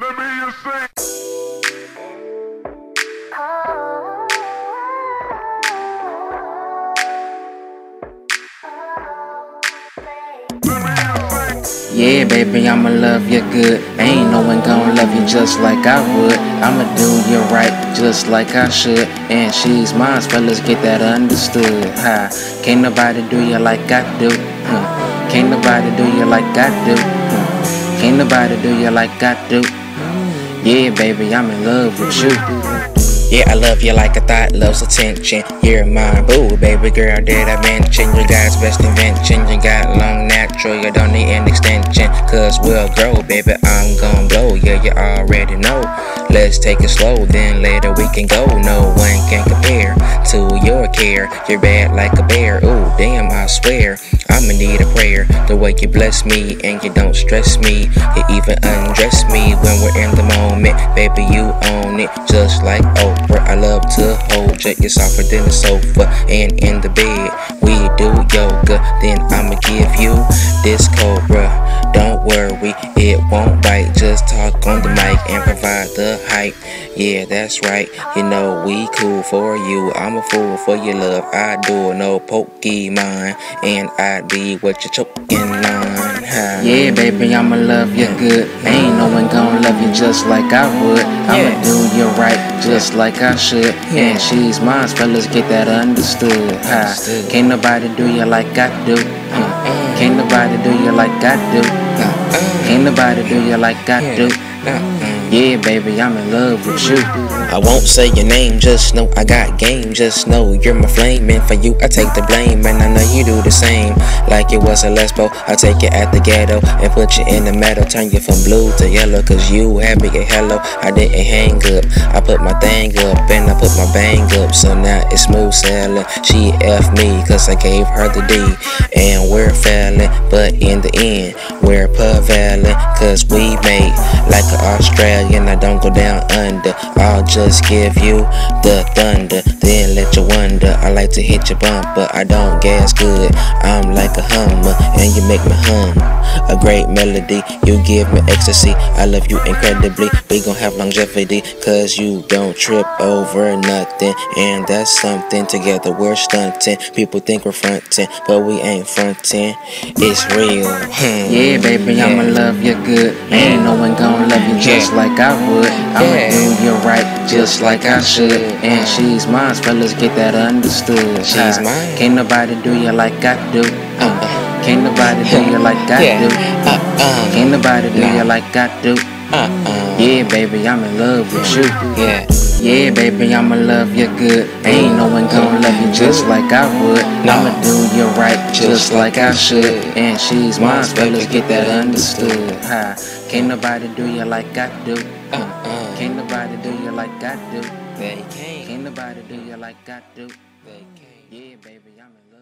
Let me hear you sing. Yeah, baby, I'ma love you good. Ain't no one gon' love you just like I would. I'ma do you right just like I should. And she's mine, fellas, get that understood. Ha, can't nobody do you like I do. Can't nobody do you like I do. Can't nobody do you like I do. Yeah, baby, I'm in love with you. Yeah, I love you like a thought loves attention. You're my boo, baby girl, did I mention you God's best invention? You got long natural, you don't need an extension. Cause we'll grow, baby, I'm gon' blow. Yeah, you already know. Let's take it slow, then later we can go. No one can compare to your care. You're bad like a bear, ooh, damn, I swear I'ma need a prayer. The way you bless me and you don't stress me. You even undress me when we're in the moment. Baby, you own it, just like Oprah. I love to hold you, you're softer than the sofa. And in the bed, we do yoga. Then I'ma give you this cobra. Don't worry, it won't bite. Just talk on the mic and provide the hype. Yeah, that's right, you know we cool for you. I'm a fool for your love, I do no Pokemon. And I'd be what you're choking on. Yeah, baby, I'ma love you good. Ain't no one gon' love you just like I would. I'ma do you right just like I should. And she's mine, fellas, get that understood. Can't nobody do you like I do. Can't nobody do you like I do. Can't nobody do you like I do. Yeah, baby, I'm in love with you. I won't say your name, just know I got game. Just know you're my flame, and for you I take the blame. And I know you do the same, like it was a lesbo. I take you at the ghetto and put you in the meadow. Turn you from blue to yellow, cause you had me a hello. I didn't hang up, I put my thing up and I put my bang up. So now it's smooth sailing. She F me cause I gave her the D. And we're failing, but in the end we're prevailing. Cause we made like an Australian, I don't go down under. I'll just give you the thunder, then let you wonder. I like to hit your bumper, I don't gas good. I'm like a hummer, and you make me hum. A great melody, you give me ecstasy. I love you incredibly, we gon' have longevity. Cause you don't trip over nothing, and that's something. Together we're stunting. People think we're fronting, but we ain't fronting. It's real. Yeah, baby, I'ma love you good. Ain't no one gon' love you just like I would. I'ma do you right just like I should. And she's mine, fellas, get that understood. She's mine. Can't nobody do you like I do. Can't nobody do you like I do. Can't nobody do you like I do. Yeah, baby, I'm in love with you. Yeah, baby, I'ma love you good. Ain't no one gon' love you just like I would. I'ma do you right just like I should. And she's mine, fellas, get that understood. Can't nobody do you like I do. Can't nobody do you like I do. They can't. Can't nobody do you like I do. They can't. Yeah, baby, I'm in love.